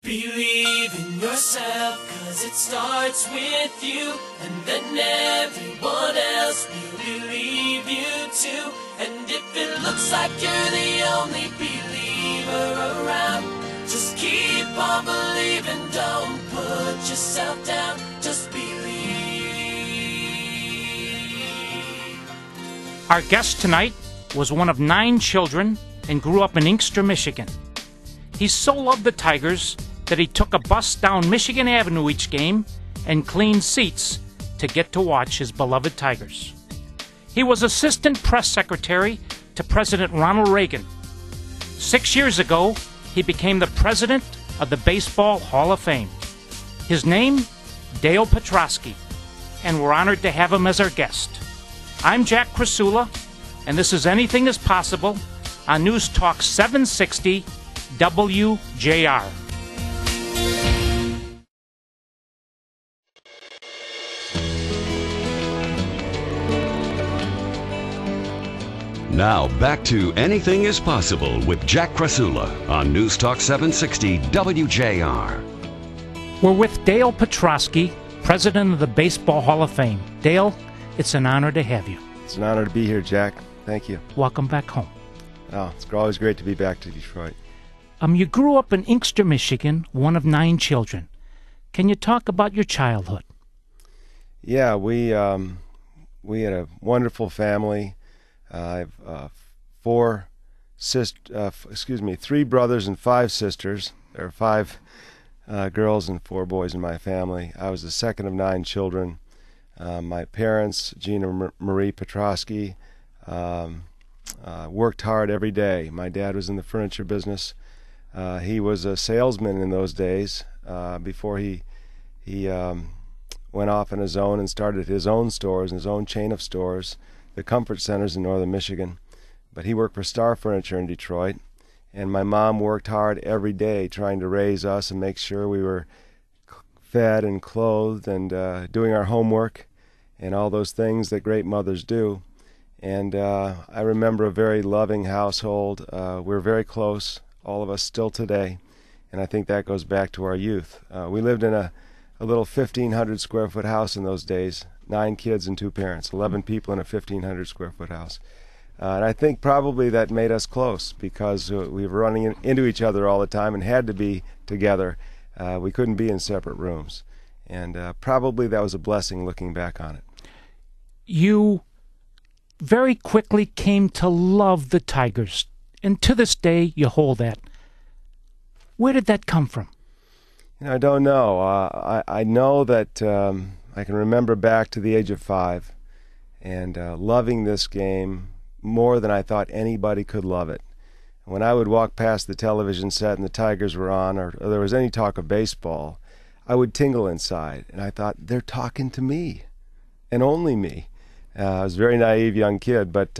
Believe in yourself, 'cause it starts with you, and then everyone else will believe you too. And if it looks like you're the only believer around, just keep on believing, don't put yourself down, just believe. Our guest tonight was one of 9 children and grew up in Inkster, Michigan. He so loved the Tigers that he took a bus down Michigan Avenue each game and cleaned seats to get to watch his beloved Tigers. He was assistant press secretary to President Ronald Reagan. 6 years ago, he became the president of the Baseball Hall of Fame. His name, Dale Petrosky, and we're honored to have him as our guest. I'm Jack Krasula, and this is Anything is Possible on News Talk 760 WJR. Now back to Anything is Possible with Jack Krasula on News Talk 760 WJR. We're with Dale Petrosky, president of the Baseball Hall of Fame. Dale, it's an honor to have you. It's an honor to be here, Jack. Thank you. Welcome back home. Oh, it's always great to be back to Detroit. You grew up in Inkster, Michigan, one of 9 children. Can you talk about your childhood? Yeah, we had a wonderful family. I have 3 brothers and 5 sisters. There are 5 girls and 4 boys in my family. I was the second of 9 children. My parents, Gina Marie Petrosky, worked hard every day. My dad was in the furniture business. He was a salesman in those days before he went off on his own and started his own stores and his own chain of stores, the Comfort Centers in northern Michigan. But he worked for Star Furniture in Detroit, and my mom worked hard every day trying to raise us and make sure we were fed and clothed and doing our homework and all those things that great mothers do. And I remember a very loving household. We're very close, all of us still today, and I think that goes back to our youth. We lived in a little 1,500 square foot house in those days, 9 kids and 2 parents, 11 people in a 1,500 square foot house. And I think probably that made us close because we were running into each other all the time and had to be together. We couldn't be in separate rooms. And probably that was a blessing looking back on it. You very quickly came to love the Tigers, and to this day you hold that. Where did that come from? I don't know. I know that I can remember back to the age of 5 and loving this game more than I thought anybody could love it. When I would walk past the television set and the Tigers were on, or there was any talk of baseball, I would tingle inside, and I thought, they're talking to me, and only me. I was a very naive young kid, but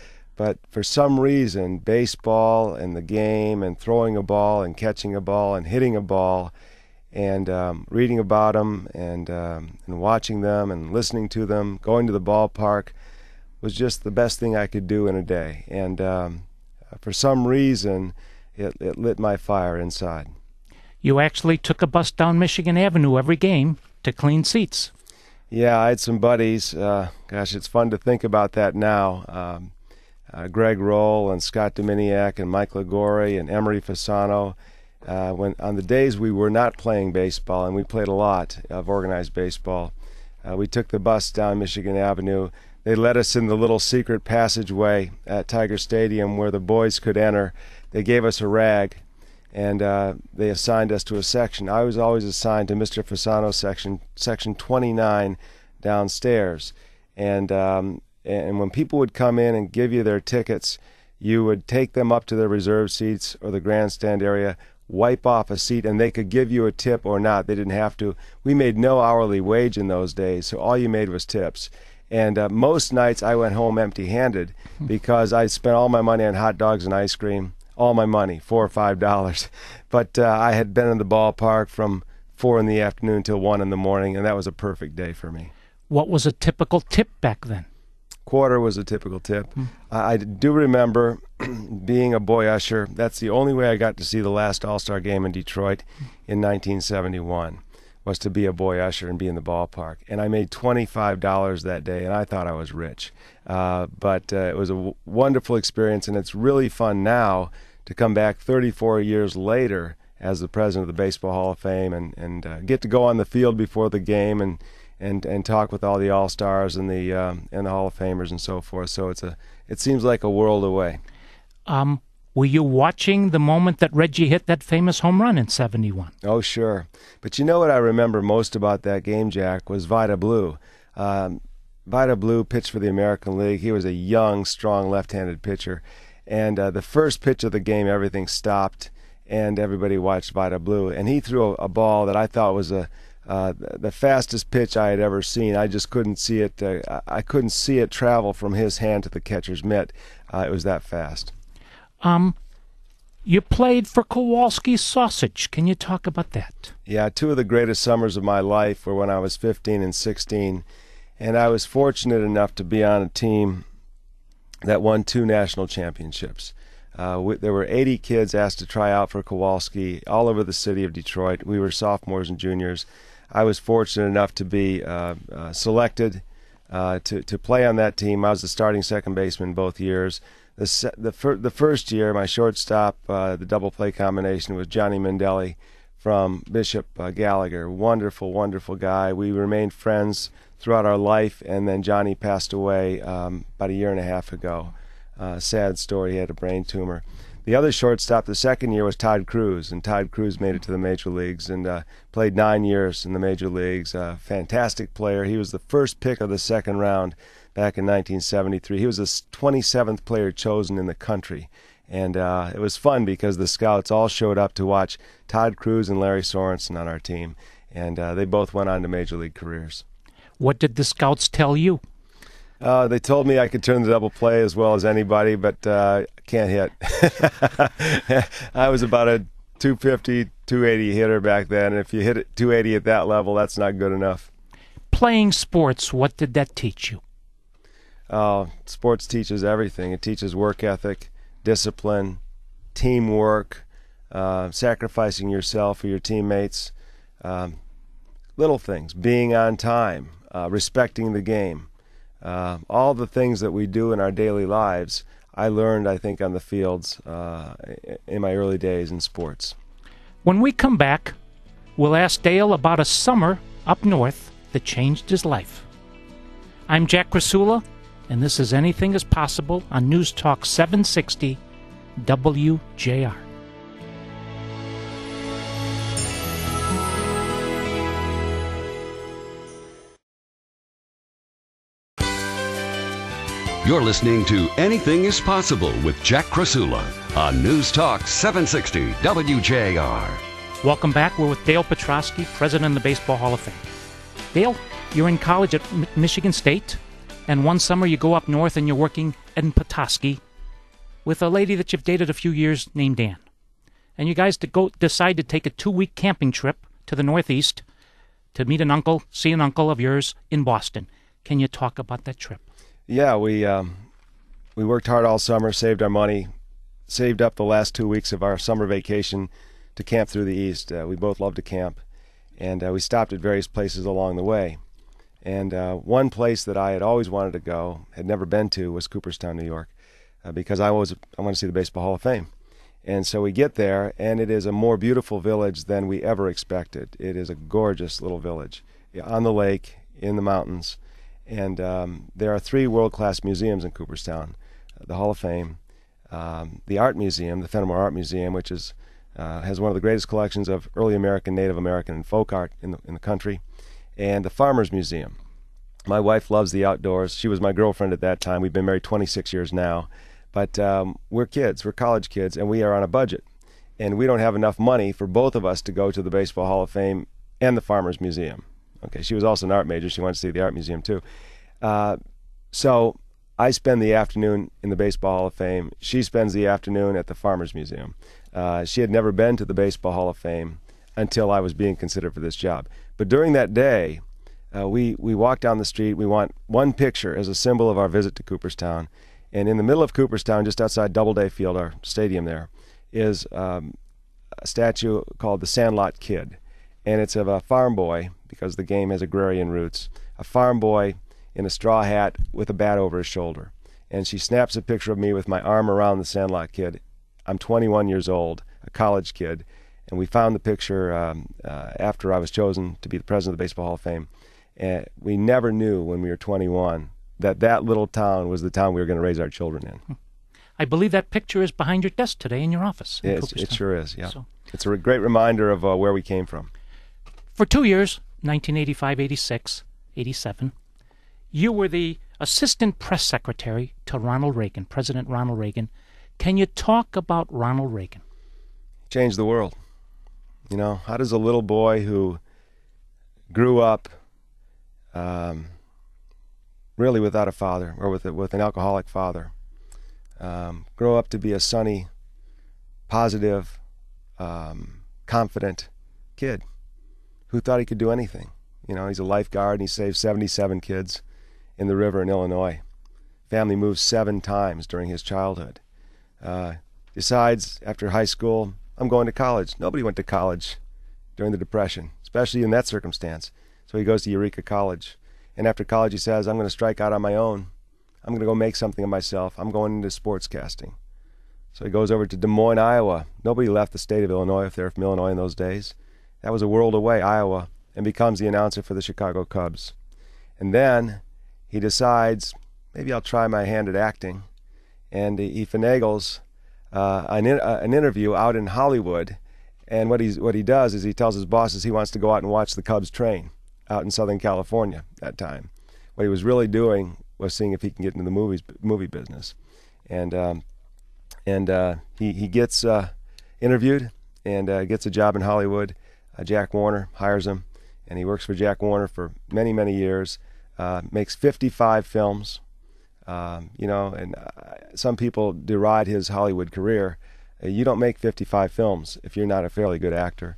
for some reason, baseball and the game and throwing a ball and catching a ball and hitting a ball and reading about them and watching them and listening to them, going to the ballpark was just the best thing I could do in a day. And for some reason, it lit my fire inside. You actually took a bus down Michigan Avenue every game to clean seats. Yeah, I had some buddies. Gosh, it's fun to think about that now. Greg Roll and Scott Dominiak and Mike Ligori and Emery Fasano. When on the days we were not playing baseball, and we played a lot of organized baseball, we took the bus down Michigan Avenue. They led us in the little secret passageway at Tiger Stadium where the boys could enter. They gave us a rag, and they assigned us to a section. I was always assigned to Mr. Fasano's section 29 downstairs. And when people would come in and give you their tickets, you would take them up to the reserve seats or the grandstand area, wipe off a seat, and they could give you a tip or not. They didn't have to. We made no hourly wage in those days, so all you made was tips. And most nights I went home empty-handed because I spent all my money on hot dogs and ice cream, all my money, $4 or $5. But I had been in the ballpark from 4 in the afternoon till 1 in the morning, and that was a perfect day for me. What was a typical tip back then? quarter was a typical tip. I do remember being a boy usher. That's the only way I got to see the last All-Star game in Detroit in 1971, was to be a boy usher and be in the ballpark. And I made $25 that day, and I thought I was rich. But it was a wonderful experience, and it's really fun now to come back 34 years later as the president of the Baseball Hall of Fame and get to go on the field before the game and talk with all the All-Stars and the Hall of Famers and so forth. So it seems like a world away. Were you watching the moment that Reggie hit that famous home run in 71? Oh, sure. But you know what I remember most about that game, Jack, was Vida Blue. Vida Blue pitched for the American League. He was a young, strong left-handed pitcher. And the first pitch of the game, everything stopped, and everybody watched Vida Blue. And he threw a ball that I thought was the fastest pitch I had ever seen. I just couldn't see it. I couldn't see it travel from his hand to the catcher's mitt. It was that fast. You played for Kowalski Sausage. Can you talk about that? Yeah, two of the greatest summers of my life were when I was 15 and 16, and I was fortunate enough to be on a team that won 2 national championships. There were 80 kids asked to try out for Kowalski all over the city of Detroit. We were sophomores and juniors. I was fortunate enough to be selected to play on that team. I was the starting second baseman both years. The first year, my shortstop, the double play combination was Johnny Mendelli from Bishop Gallagher. Wonderful, wonderful guy. We remained friends throughout our life, and then Johnny passed away about a year and a half ago. Sad story. He had a brain tumor. The other shortstop the second year was Todd Cruz, and Todd Cruz made it to the major leagues and played 9 years in the major leagues. Fantastic player. He was the first pick of the second round back in 1973. He was the 27th player chosen in the country. And it was fun because the scouts all showed up to watch Todd Cruz and Larry Sorensen on our team. And they both went on to major league careers. What did the scouts tell you? They told me I could turn the double play as well as anybody, but can't hit. I was about a 250, 280 hitter back then. And if you hit it 280 at that level, that's not good enough. Playing sports, what did that teach you? Sports teaches everything. It teaches work ethic, discipline, teamwork, sacrificing yourself for your teammates, little things, being on time, respecting the game. All the things that we do in our daily lives, I learned, I think, on the fields in my early days in sports. When we come back, we'll ask Dale about a summer up north that changed his life. I'm Jack Krasula, and this is Anything is Possible on News Talk 760 WJR. You're listening to Anything is Possible with Jack Krasula on News Talk 760 WJR. Welcome back. We're with Dale Petrosky, president of the Baseball Hall of Fame. Dale, you're in college at Michigan State, and one summer you go up north and you're working in Petoskey with a lady that you've dated a few years named Ann. And you guys decide to take a 2-week camping trip to the Northeast to meet an uncle, see an uncle of yours in Boston. Can you talk about that trip? Yeah, we worked hard all summer, saved our money, saved up the last 2 weeks of our summer vacation to camp through the East. We both love to camp, and we stopped at various places along the way. And one place that I had always wanted to go, had never been to, was Cooperstown, New York, because I want to see the Baseball Hall of Fame. And so we get there, and it is a more beautiful village than we ever expected. It is a gorgeous little village on the lake, in the mountains. And there are 3 world-class museums in Cooperstown: the Hall of Fame, the Art Museum, the Fenimore Art Museum, which has one of the greatest collections of early American, Native American, and folk art in the country, and the Farmers Museum. My wife loves the outdoors. She was my girlfriend at that time. We've been married 26 years now. But we're college kids, and we are on a budget. And we don't have enough money for both of us to go to the Baseball Hall of Fame and the Farmers Museum. Okay, she was also an art major. She wanted to see the Art Museum, too. So I spend the afternoon in the Baseball Hall of Fame. She spends the afternoon at the Farmers Museum. She had never been to the Baseball Hall of Fame until I was being considered for this job. But during that day, we walk down the street. We want one picture as a symbol of our visit to Cooperstown. And in the middle of Cooperstown, just outside Doubleday Field, our stadium there, is a statue called the Sandlot Kid. And it's of a farm boy, because the game has agrarian roots, a farm boy in a straw hat with a bat over his shoulder. And she snaps a picture of me with my arm around the Sandlot Kid. I'm 21 years old, a college kid, and we found the picture after I was chosen to be the president of the Baseball Hall of Fame. And we never knew when we were 21 that that little town was the town we were going to raise our children in. I believe that picture is behind your desk today in your office. In It sure is, yeah. So, it's a great reminder of where we came from. for 2 years, 1985, 86, 87, you were the assistant press secretary to Ronald Reagan, President Ronald Reagan. Can you talk about Ronald Reagan? Changed the world. You know, how does a little boy who grew up really without a father, or with an alcoholic father, grow up to be a sunny, positive, confident kid who thought he could do anything? You know, he's a lifeguard and he saved 77 kids in the river in Illinois. Family moved 7 times during his childhood. Decides after high school, I'm going to college. Nobody went to college during the Depression, especially in that circumstance. So he goes to Eureka College. And after college, he says, I'm going to strike out on my own. I'm going to go make something of myself. I'm going into sportscasting. So he goes over to Des Moines, Iowa. Nobody left the state of Illinois if they were from Illinois in those days. That was a world away, Iowa, and becomes the announcer for the Chicago Cubs. And then he decides, maybe I'll try my hand at acting. And he finagles an interview out in Hollywood. And what he does is he tells his bosses he wants to go out and watch the Cubs train out in Southern California that time. What he was really doing was seeing if he can get into the movie business. And he gets interviewed and gets a job in Hollywood. Jack Warner hires him, and he works for Jack Warner for many, many years. Makes 55 films. And some people deride his Hollywood career. You don't make 55 films if you're not a fairly good actor.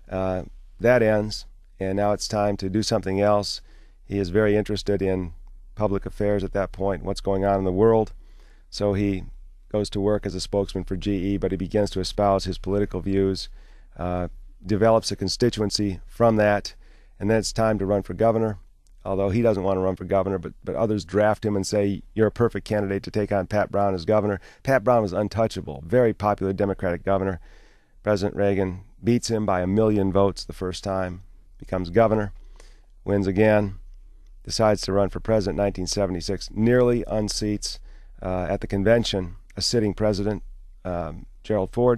That ends, and now it's time to do something else. He is very interested in public affairs at that point, what's going on in the world. So he goes to work as a spokesman for GE, but he begins to espouse his political views, develops a constituency from that, and then it's time to run for governor. Although he doesn't want to run for governor, but others draft him and say, you're a perfect candidate to take on Pat Brown as governor. Pat Brown was untouchable, very popular Democratic governor. President Reagan beats him by 1 million votes the first time, becomes governor, wins again, decides to run for president in 1976, nearly unseats at the convention a sitting president, Gerald Ford,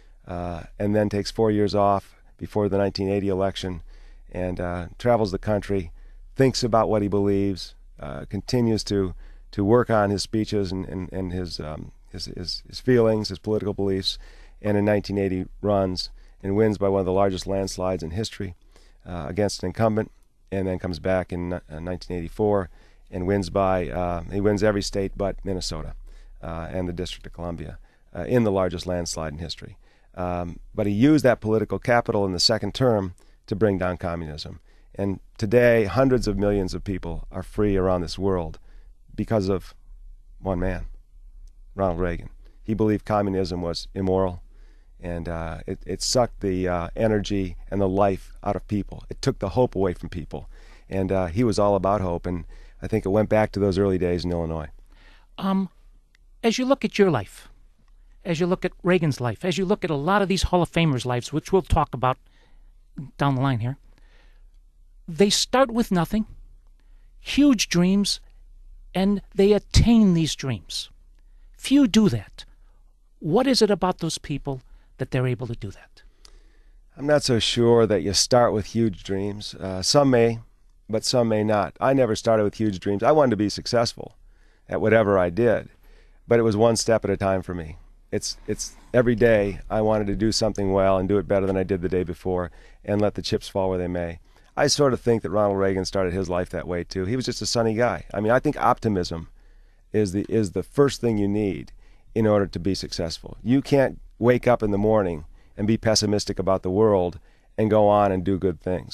and then takes 4 years off before the 1980 election and travels the country, thinks about what he believes, continues to work on his speeches and his feelings, his political beliefs, and in 1980 runs and wins by one of the largest landslides in history against an incumbent, and then comes back in 1984 and wins he wins every state but Minnesota and the District of Columbia in the largest landslide in history. But he used that political capital in the second term to bring down communism. And today, hundreds of millions of people are free around this world because of one man, Ronald Reagan. He believed communism was immoral, and it sucked the energy and the life out of people. It took the hope away from people. And he was all about hope, and I think it went back to those early days in Illinois. As you look at your life, as you look at Reagan's life, as you look at a lot of these Hall of Famers' lives, which we'll talk about down the line here, they start with nothing, huge dreams, and they attain these dreams. Few do that. What is it about those people that they're able to do that? I'm not so sure that you start with huge dreams. Some may, but some may not. I never started with huge dreams. I wanted to be successful at whatever I did, but it was one step at a time for me. It's every day I wanted to do something well and do it better than I did the day before and let the chips fall where they may. I sort of think that Ronald Reagan started his life that way too. He was just a sunny guy. I mean, I think optimism is the first thing you need in order to be successful. You can't wake up in the morning and be pessimistic about the world and go on and do good things.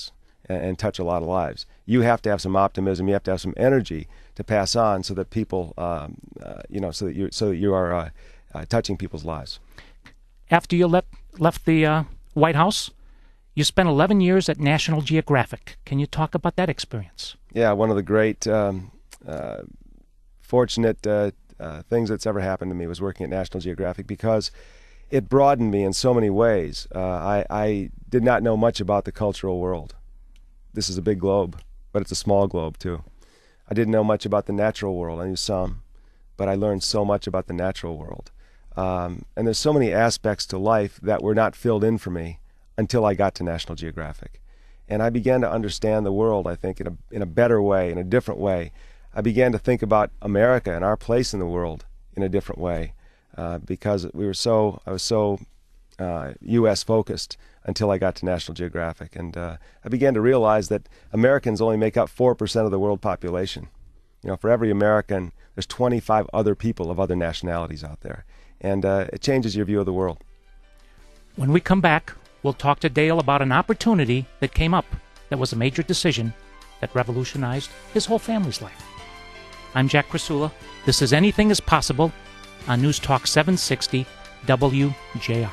and touch a lot of lives. You have to have some optimism. You have to have some energy to pass on, so that people, so that you are touching people's lives. After you left the White House, you spent 11 years at National Geographic. Can you talk about that experience? Yeah, one of the great, fortunate things that's ever happened to me was working at National Geographic, because it broadened me in so many ways. I did not know much about the cultural world. This is a big globe, but it's a small globe too. I didn't know much about the natural world. I knew some, but I learned so much about the natural world. And there's so many aspects to life that were not filled in for me until I got to National Geographic. And I began to understand the world, I think, in a better way, in a different way. I began to think about America and our place in the world in a different way, because I was so U.S. focused until I got to National Geographic. And I began to realize that Americans only make up 4% of the world population. For every American, there's 25 other people of other nationalities out there. And it changes your view of the world. When we come back, we'll talk to Dale about an opportunity that came up that was a major decision that revolutionized his whole family's life. I'm Jack Krasula. This is Anything is Possible on News Talk 760 WJR.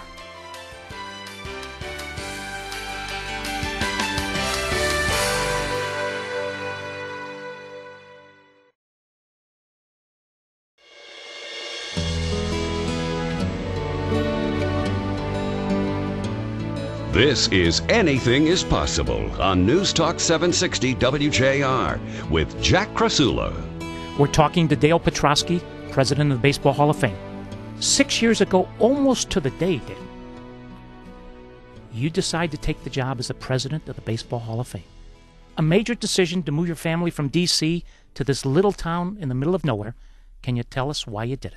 This is Anything is Possible on News Talk 760 WJR with Jack Krasula. We're talking to Dale Petrosky, president of the Baseball Hall of Fame. 6 years ago, almost to the day, Dale, you decide to take the job as the president of the Baseball Hall of Fame. A major decision to move your family from D.C. to this little town in the middle of nowhere. Can you tell us why you did it?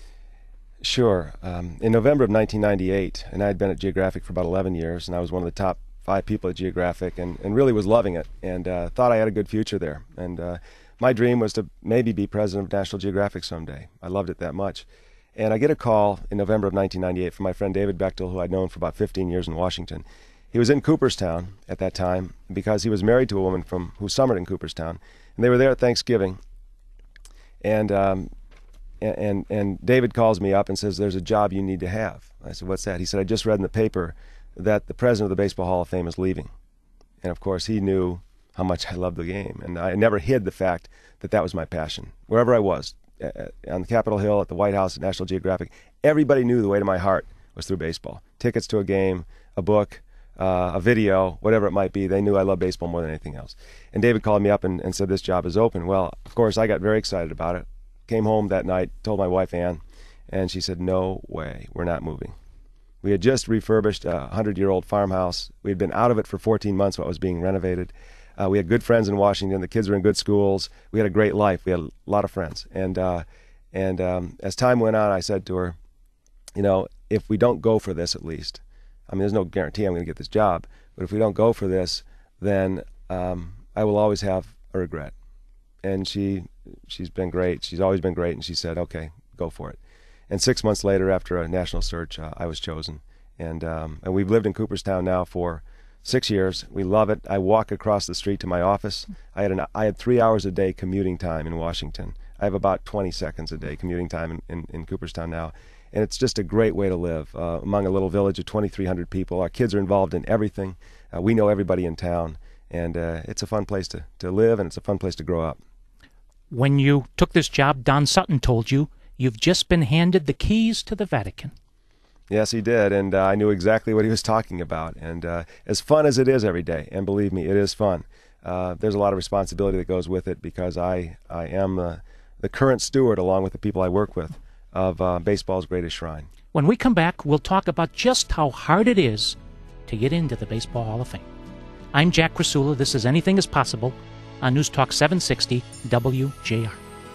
Sure. In November of 1998, and I had been at Geographic for about 11 years, and I was one of the top 5 people at Geographic, and really was loving it, and thought I had a good future there. And my dream was to maybe be president of National Geographic someday. I loved it that much. And I get a call in November of 1998 from my friend David Bechtel, who I'd known for about 15 years in Washington. He was in Cooperstown at that time because he was married to a woman who summered in Cooperstown, and they were there at Thanksgiving. And David calls me up and says, "There's a job you need to have." I said, "What's that?" He said, "I just read in the paper that the president of the Baseball Hall of Fame is leaving." And of course, he knew how much I loved the game, and I never hid the fact that that was my passion. Wherever I was, on the Capitol Hill, at the White House, at National Geographic, everybody knew the way to my heart was through baseball. Tickets to a game, a book, a video, whatever it might be, they knew I loved baseball more than anything else. And David called me up and said, "This job is open." Well, of course, I got very excited about it. Came home that night, told my wife Ann, and she said, "No way, we're not moving." We had just refurbished a 100-year-old farmhouse. We had been out of it for 14 months while it was being renovated. We had good friends in Washington. The kids were in good schools. We had a great life. We had a lot of friends. And as time went on, I said to her, if we don't go for this at least, there's no guarantee I'm going to get this job, but if we don't go for this, then I will always have a regret. And she's been great. She's always been great. And she said, "Okay, go for it." And 6 months later, after a national search, I was chosen. And we've lived in Cooperstown now for 6 years. We love it. I walk across the street to my office. I had 3 hours a day commuting time in Washington. I have about 20 seconds a day commuting time in Cooperstown now. And it's just a great way to live among a little village of 2,300 people. Our kids are involved in everything. We know everybody in town. And it's a fun place to live, and it's a fun place to grow up. When you took this job, Don Sutton told you you've just been handed the keys to the Vatican. Yes, he did, and I knew exactly what he was talking about. And as fun as it is every day, and believe me, it is fun, there's a lot of responsibility that goes with it, because I am the current steward, along with the people I work with, of baseball's greatest shrine. When we come back, we'll talk about just how hard it is to get into the Baseball Hall of Fame. I'm Jack Krasula. This is Anything is Possible on News Talk 760 WJR.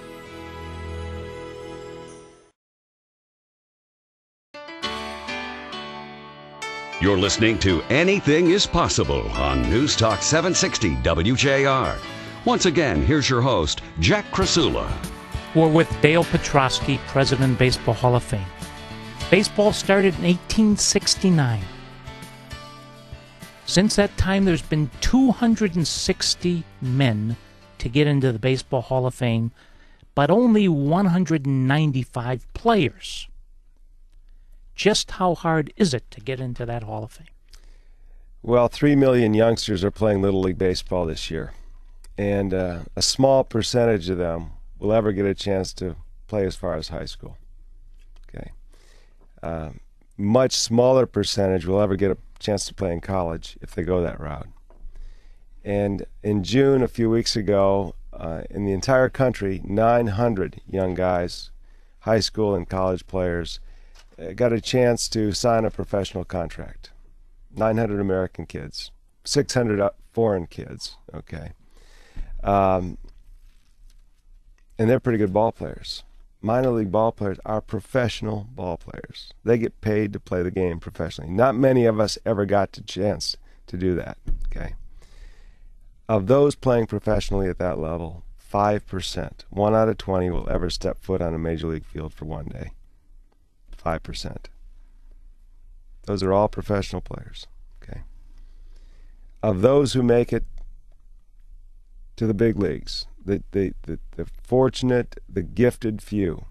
You're listening to Anything is Possible on News Talk 760 WJR. Once again, here's your host, Jack Krasula. We're with Dale Petrosky, President of Baseball Hall of Fame. Baseball started in 1869. Since that time, there's been 260 men to get into the Baseball Hall of Fame, but only 195 players. Just how hard is it to get into that Hall of Fame? Well, 3 million youngsters are playing Little League Baseball this year, and a small percentage of them will ever get a chance to play as far as high school. Okay. Much smaller percentage will ever get a chance to play in college if they go that route. And in June, a few weeks ago, in the entire country, 900 young guys, high school and college players, got a chance to sign a professional contract. 900 American kids, 600 foreign kids, okay? And they're pretty good ball players. Minor league ball players are professional ball players. They get paid to play the game professionally. Not many of us ever got the chance to do that, okay? Of those playing professionally at that level, 5%, 1 out of 20 will ever step foot on a major league field for one day. 5%. Those are all professional players, okay? Of those who make it to the big leagues, the fortunate, the gifted few,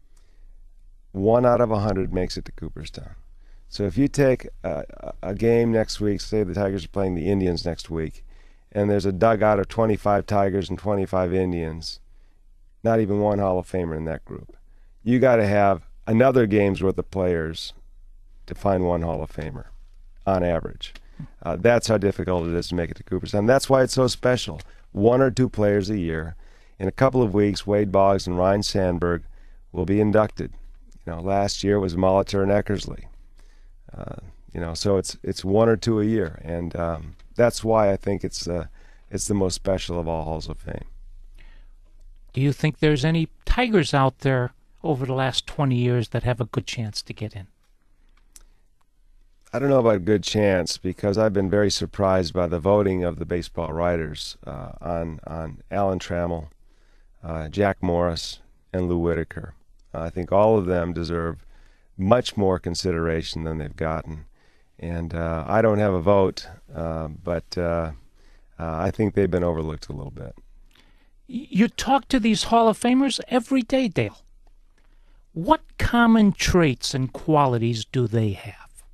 1 out of 100 makes it to Cooperstown. So if you take a game next week, say the Tigers are playing the Indians next week, and there's a dugout of 25 Tigers and 25 Indians, not even one Hall of Famer in that group. You got to have another game's worth of players to find one Hall of Famer, on average. That's how difficult it is to make it to Cooperstown. That's why it's so special. 1 or 2 players a year. In a couple of weeks, Wade Boggs and Ryne Sandberg will be inducted. Last year was Molitor and Eckersley. So it's 1 or 2 a year, and that's why I think it's the most special of all Halls of Fame. Do you think there's any Tigers out there over the last 20 years that have a good chance to get in? I don't know about a good chance, because I've been very surprised by the voting of the baseball writers on Alan Trammell, Jack Morris, and Lou Whitaker. I think all of them deserve much more consideration than they've gotten. And I don't have a vote, but I think they've been overlooked a little bit. You talk to these Hall of Famers every day, Dale. What common traits and qualities do they have?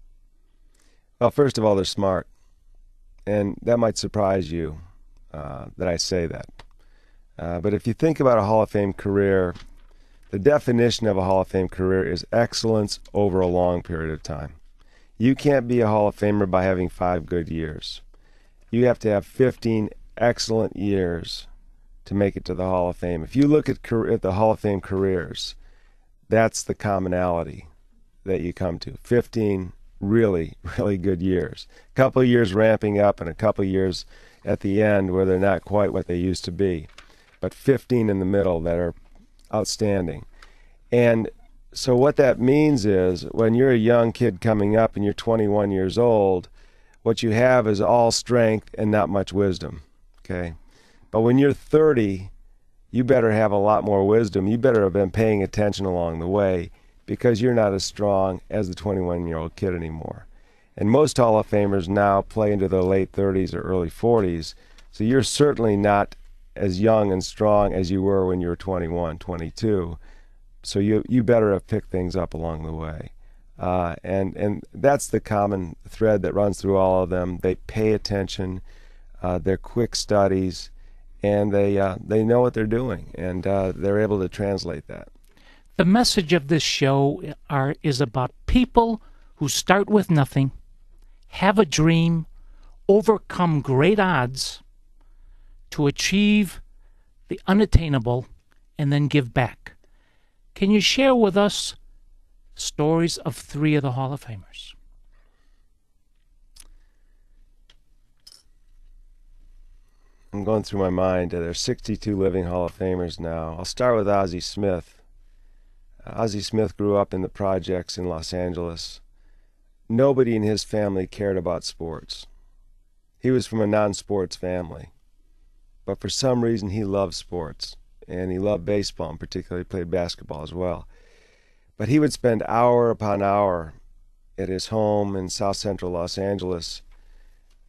Well, first of all, they're smart. And that might surprise you that I say that. But if you think about a Hall of Fame career, the definition of a Hall of Fame career is excellence over a long period of time. You can't be a Hall of Famer by having 5 good years. You have to have 15 excellent years to make it to the Hall of Fame. If you look at the Hall of Fame careers, that's the commonality that you come to. 15 really, really good years. A couple of years ramping up and a couple of years at the end where they're not quite what they used to be. But 15 in the middle that are outstanding. And so what that means is when you're a young kid coming up and you're 21 years old, what you have is all strength and not much wisdom, okay? But when you're 30, you better have a lot more wisdom. You better have been paying attention along the way, because you're not as strong as the 21-year-old kid anymore. And most Hall of Famers now play into their late 30s or early 40s, so you're certainly not as young and strong as you were when you were 21, 22. So you better have picked things up along the way. And that's the common thread that runs through all of them. They pay attention, they're quick studies, and they know what they're doing, and they're able to translate that. The message of this show is about people who start with nothing, have a dream, overcome great odds to achieve the unattainable, and then give back. Can you share with us stories of 3 of the Hall of Famers? I'm going through my mind. There's 62 living Hall of Famers now. I'll start with Ozzie Smith. Ozzie Smith grew up in the projects in Los Angeles. Nobody in his family cared about sports. He was from a non-sports family. But for some reason, he loved sports. And he loved baseball, and particularly played basketball as well. But he would spend hour upon hour at his home in South Central Los Angeles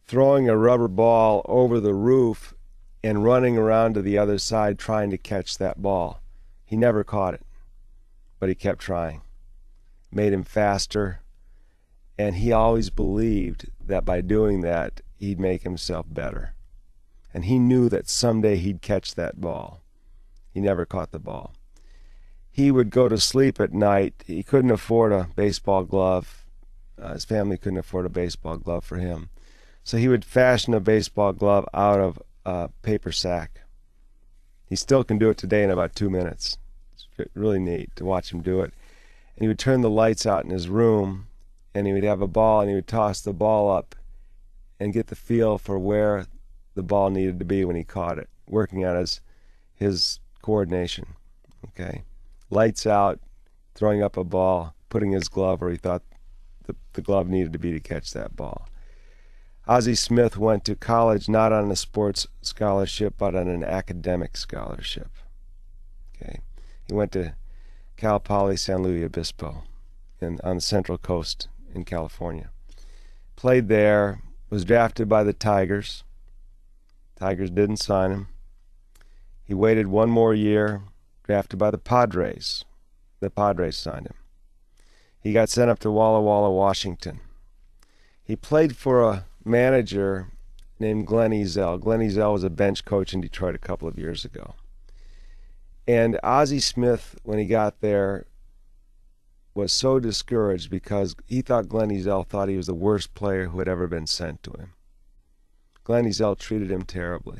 throwing a rubber ball over the roof and running around to the other side trying to catch that ball. He never caught it, but he kept trying. Made him faster, and he always believed that by doing that, he'd make himself better. And he knew that someday he'd catch that ball. He never caught the ball. He would go to sleep at night. He couldn't afford a baseball glove. His family couldn't afford a baseball glove for him. So he would fashion a baseball glove out of a paper sack. He still can do it today in about 2 minutes. It's really neat to watch him do it. And he would turn the lights out in his room, and he would have a ball, and he would toss the ball up and get the feel for where the ball needed to be when he caught it, working on his coordination. Okay, lights out, throwing up a ball, putting his glove where he thought the glove needed to be to catch that ball. Ozzie Smith went to college not on a sports scholarship, but on an academic scholarship. Okay, he went to Cal Poly San Luis Obispo on the Central Coast in California. Played there, was drafted by the Tigers. Tigers didn't sign him. He waited one more year, drafted by the Padres. The Padres signed him. He got sent up to Walla Walla, Washington. He played for a manager named Glenn Ezell. Glenn Ezell was a bench coach in Detroit a couple of years ago. And Ozzie Smith, when he got there, was so discouraged because he thought Glenn Ezell thought he was the worst player who had ever been sent to him. Glenn Ezell treated him terribly.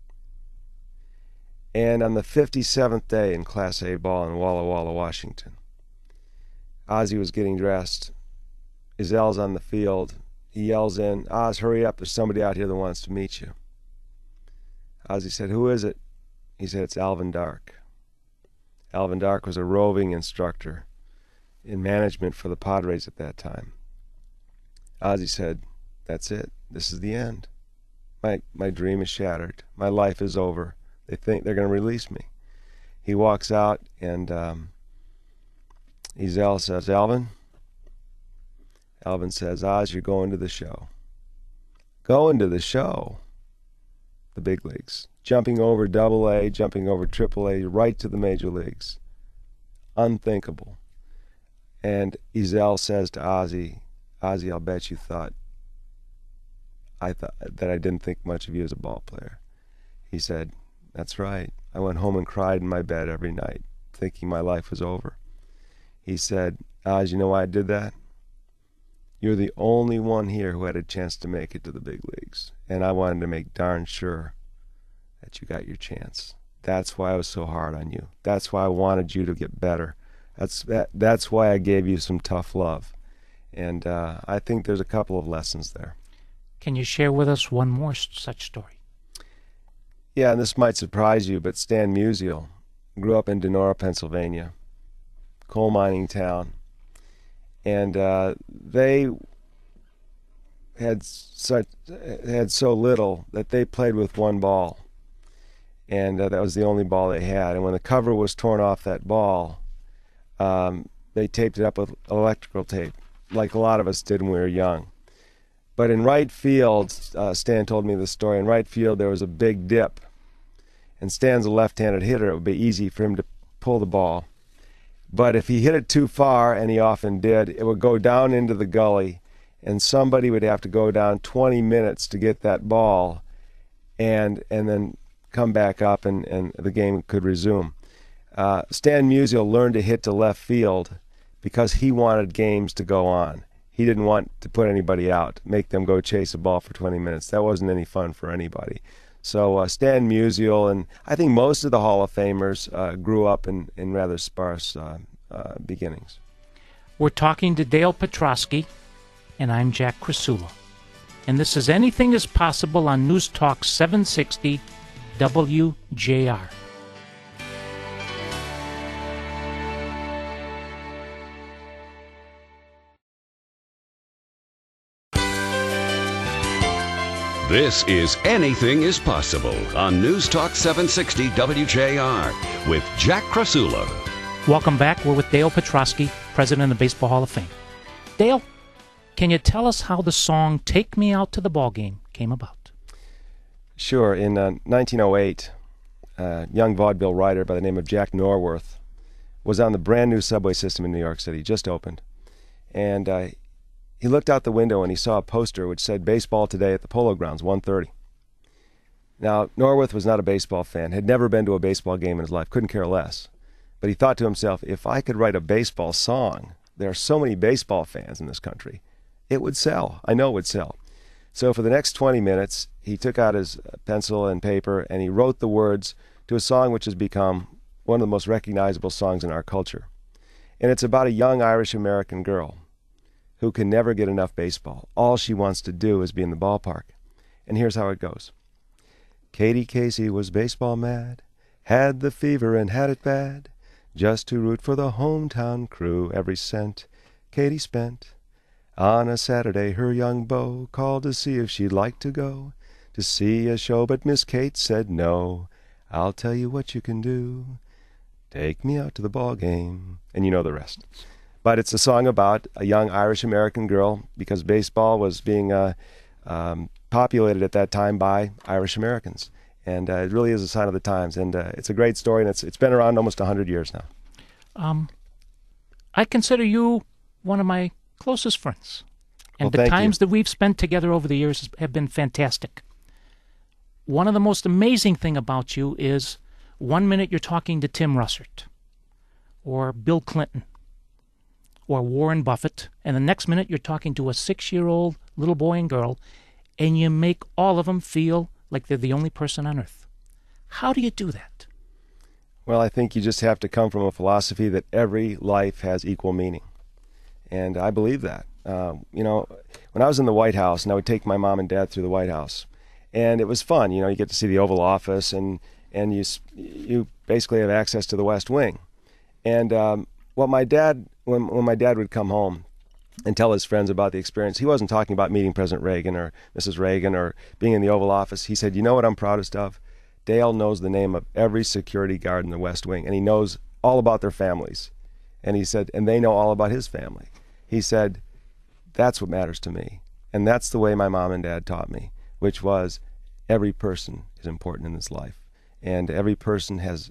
And on the 57th day in Class A ball in Walla Walla, Washington, Ozzie was getting dressed. Ezell's on the field. He yells in, "Oz, hurry up, there's somebody out here that wants to meet you." Ozzie said, "Who is it?" He said, "It's Alvin Dark." Alvin Dark was a roving instructor in management for the Padres at that time. Ozzie said, "That's it. This is the end. My dream is shattered. My life is over. They think they're going to release me." He walks out, and Ezell says, "Alvin?" Alvin says, "Oz, you're going to the show." Going to the show? The big leagues. Jumping over Double-A, jumping over Triple-A, right to the major leagues. Unthinkable. And Ezell says to Ozzie, "Ozzie, I'll bet you thought that I didn't think much of you as a ball player." He said, "That's right. I went home and cried in my bed every night, thinking my life was over." He said, "Oz, you know why I did that? You're the only one here who had a chance to make it to the big leagues, and I wanted to make darn sure that you got your chance. That's why I was so hard on you. That's why I wanted you to get better. That's why I gave you some tough love." And I think there's a couple of lessons there. Can you share with us one more such story? Yeah, and this might surprise you, but Stan Musial grew up in Donora, Pennsylvania, coal mining town. And they had so little that they played with one ball, and that was the only ball they had. And when the cover was torn off that ball, they taped it up with electrical tape, like a lot of us did when we were young. But in right field, Stan told me the story. In right field, there was a big dip, and Stan's a left-handed hitter. It would be easy for him to pull the ball. But if he hit it too far, and he often did, it would go down into the gully, and somebody would have to go down 20 minutes to get that ball and then come back up, and the game could resume. Stan Musial learned to hit to left field because he wanted games to go on. He didn't want to put anybody out, make them go chase a ball for 20 minutes. That wasn't any fun for anybody. So Stan Musial, and I think most of the Hall of Famers grew up in rather sparse beginnings. We're talking to Dale Petrosky, and I'm Jack Krasula. And this is Anything is Possible on News Talk 760 WJR. This is Anything is Possible on News Talk 760 WJR with Jack Krasula. Welcome back. We're with Dale Petrosky, President of the Baseball Hall of Fame. Dale, can you tell us how the song Take Me Out to the Ballgame came about. Sure. In 1908, a young vaudeville writer by the name of Jack Norworth was on the brand new subway system in New York City, just opened. And he looked out the window and he saw a poster which said baseball today at the Polo Grounds, 1:30. Now, Norworth was not a baseball fan, had never been to a baseball game in his life, couldn't care less. But he thought to himself, if I could write a baseball song, there are so many baseball fans in this country, it would sell. I know it would sell. So for the next 20 minutes, he took out his pencil and paper and he wrote the words to a song which has become one of the most recognizable songs in our culture. And it's about a young Irish-American girl who can never get enough baseball. All she wants to do is be in the ballpark. And here's how it goes. Katie Casey was baseball mad, had the fever and had it bad, just to root for the hometown crew. Every cent Katie spent. On a Saturday her young beau called to see if she'd like to go to see a show, but Miss Kate said no. I'll tell you what you can do. Take me out to the ball game. And you know the rest. But it's a song about a young Irish-American girl because baseball was being populated at that time by Irish-Americans. And it really is a sign of the times. And it's a great story, and it's been around almost 100 years now. I consider you one of my closest friends. And Well, the times you. that we've spent together over the years have been fantastic. One of the most amazing thing about you is 1 minute you're talking to Tim Russert or Bill Clinton or Warren Buffett, and the next minute you're talking to a 6-year-old little boy and girl, and you make all of them feel like they're the only person on earth. How do you do that? Well, I think you just have to come from a philosophy that every life has equal meaning. And I believe that. When I was in the White House, and I would take my mom and dad through the White House, and it was fun. You get to see the Oval Office, and you basically have access to the West Wing. And when my dad would come home and tell his friends about the experience, he wasn't talking about meeting President Reagan or Mrs. Reagan or being in the Oval Office. He said, you know what I'm proudest of? Dale knows the name of every security guard in the West Wing, and he knows all about their families. And he said, and they know all about his family. He said, that's what matters to me. And that's the way my mom and dad taught me, which was every person is important in this life. And every person has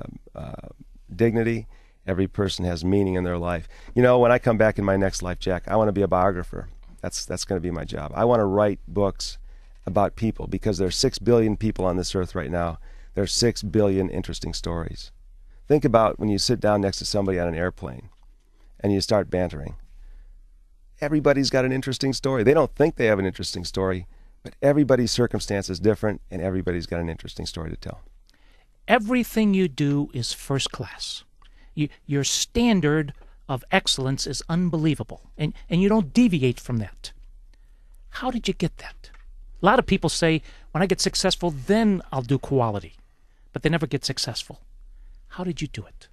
dignity. Every person has meaning in their life. When I come back in my next life, Jack, I want to be a biographer. That's going to be my job. I want to write books about people because there are 6 billion people on this earth right now. There are 6 billion interesting stories. Think about when you sit down next to somebody on an airplane and you start bantering. Everybody's got an interesting story. They don't think they have an interesting story, but everybody's circumstance is different and everybody's got an interesting story to tell. Everything you do is first class. Your standard of excellence is unbelievable, and you don't deviate from that. How did you get that? A lot of people say, when I get successful, then I'll do quality, but they never get successful. How did you do it?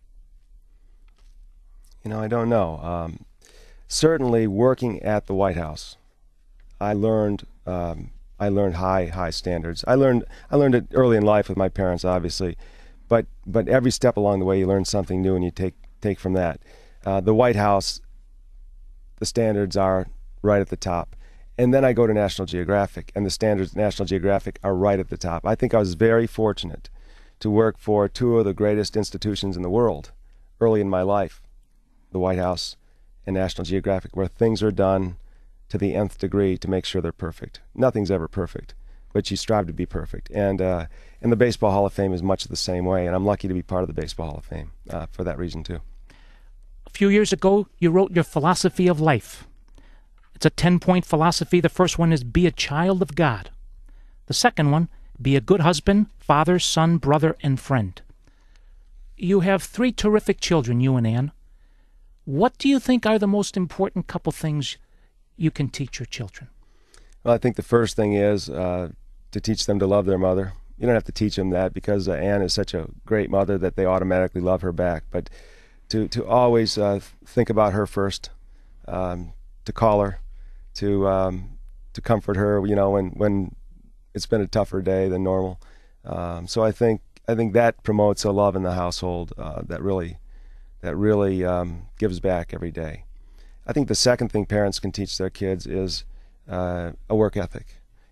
I don't know. Certainly, working at the White House, I learned high standards. I learned it early in life with my parents, obviously, but every step along the way, you learn something new, and you take from that. The White House, the standards are right at the top, and then I go to National Geographic, and the standards at National Geographic are right at the top. I think I was very fortunate to work for 2 of the greatest institutions in the world early in my life, the White House and National Geographic, where things are done to the nth degree to make sure they're perfect. Nothing's ever perfect, but you strive to be perfect. And the Baseball Hall of Fame is much the same way, and I'm lucky to be part of the Baseball Hall of Fame for that reason, too. A few years ago, you wrote your philosophy of life. It's a 10-point philosophy. The first one is be a child of God. The second one, be a good husband, father, son, brother, and friend. You have 3 terrific children, you and Ann. What do you think are the most important couple things you can teach your children? Well, I think the first thing is to teach them to love their mother. You don't have to teach them that because Ann is such a great mother that they automatically love her back. But to always think about her first, to call her, to comfort her, when it's been a tougher day than normal. So I think that promotes a love in the household that really gives back every day. I think the second thing parents can teach their kids is a work ethic.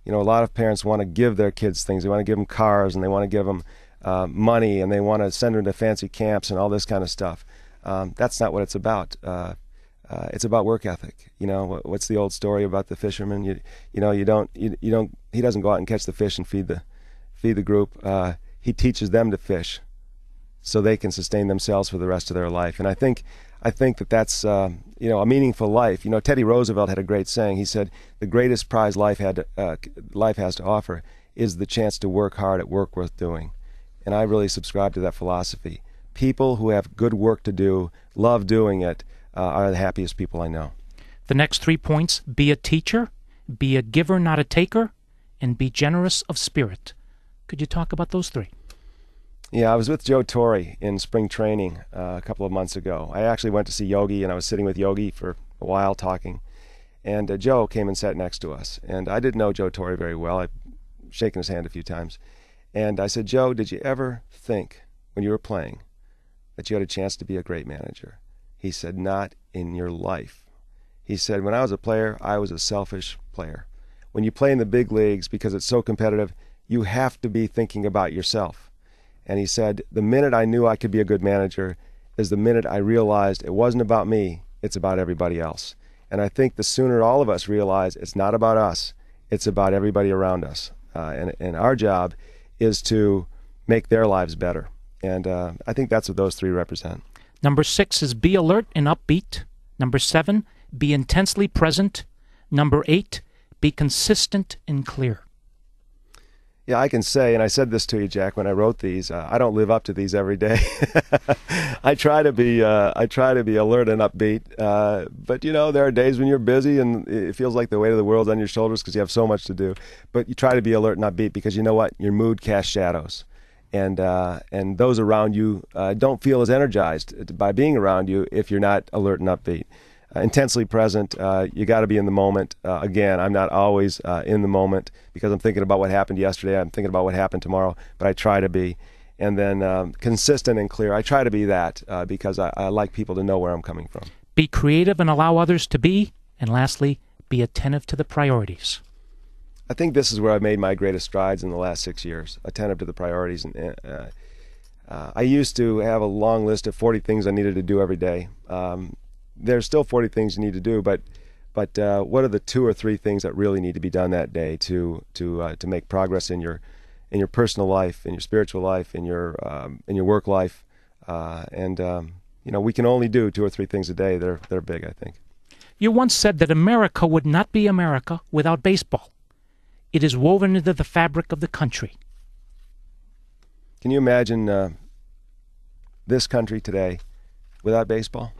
You know, a lot of parents want to give their kids things. They want to give them cars, and they want to give them money, and they want to send them to fancy camps and all this kind of stuff. That's not what it's about. It's about work ethic. You know, what's the old story about the fisherman? You know, you don't. He doesn't go out and catch the fish and feed the group. He teaches them to fish, so they can sustain themselves for the rest of their life. And I think that's a meaningful life. You know, Teddy Roosevelt had a great saying. He said, "The greatest prize life has to offer is the chance to work hard at work worth doing." And I really subscribe to that philosophy. People who have good work to do, love doing it, are the happiest people I know. The next 3 points: be a teacher, be a giver, not a taker, and be generous of spirit. Could you talk about those 3? Yeah, I was with Joe Torre in spring training a couple of months ago. I actually went to see Yogi, and I was sitting with Yogi for a while talking. And Joe came and sat next to us. And I didn't know Joe Torre very well. I'd shaken his hand a few times. And I said, "Joe, did you ever think when you were playing that you had a chance to be a great manager?" He said, "Not in your life." He said, "When I was a player, I was a selfish player. When you play in the big leagues, because it's so competitive, you have to be thinking about yourself." And he said, "The minute I knew I could be a good manager is the minute I realized it wasn't about me, it's about everybody else." And I think the sooner all of us realize it's not about us, it's about everybody around us. And our job is to make their lives better. And I think that's what those 3 represent. Number 6 is be alert and upbeat. Number 7, be intensely present. Number 8, be consistent and clear. Yeah, I can say, and I said this to you, Jack, when I wrote these. I don't live up to these every day. I try to be alert and upbeat. But you know, there are days when you're busy and it feels like the weight of the world's on your shoulders because you have so much to do. But you try to be alert and upbeat because you know what? Your mood casts shadows, and those around you don't feel as energized by being around you if you're not alert and upbeat. Intensely present. You got to be in the moment. Again, I'm not always in the moment because I'm thinking about what happened yesterday. I'm thinking about what happened tomorrow, but I try to be. And then consistent and clear. I try to be that because I like people to know where I'm coming from. Be creative and allow others to be. And lastly, be attentive to the priorities. I think this is where I've made my greatest strides in the last 6 years, attentive to the priorities. And I used to have a long list of 40 things I needed to do every day. There's still 40 things you need to do, but what are the 2 or 3 things that really need to be done that day to make progress in your personal life, in your spiritual life, in your work life, we can only do 2 or 3 things a day. They're big, I think. You once said that America would not be America without baseball. It is woven into the fabric of the country. Can you imagine this country today without baseball?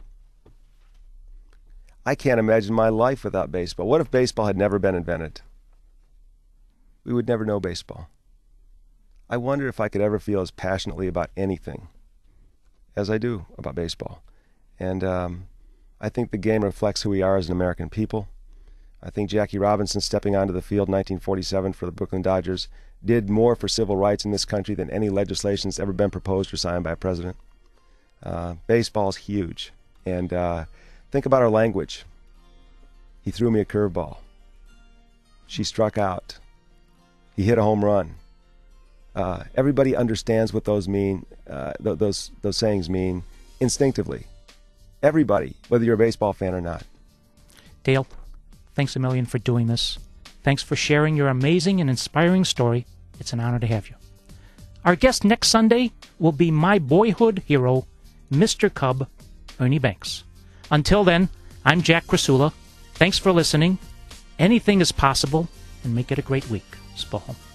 I can't imagine my life without baseball. What if baseball had never been invented? We would never know baseball. I wonder if I could ever feel as passionately about anything as I do about baseball. And I think the game reflects who we are as an American people. I think Jackie Robinson stepping onto the field in 1947 for the Brooklyn Dodgers did more for civil rights in this country than any legislation that's ever been proposed or signed by a president. Baseball is huge. And think about our language. He threw me a curveball. She struck out. He hit a home run. Everybody understands what those mean. Those sayings mean instinctively. Everybody, whether you're a baseball fan or not. Dale, thanks a million for doing this. Thanks for sharing your amazing and inspiring story. It's an honor to have you. Our guest next Sunday will be my boyhood hero, Mr. Cub, Ernie Banks. Until then, I'm Jack Krasula. Thanks for listening. Anything is possible, and make it a great week. Spahom.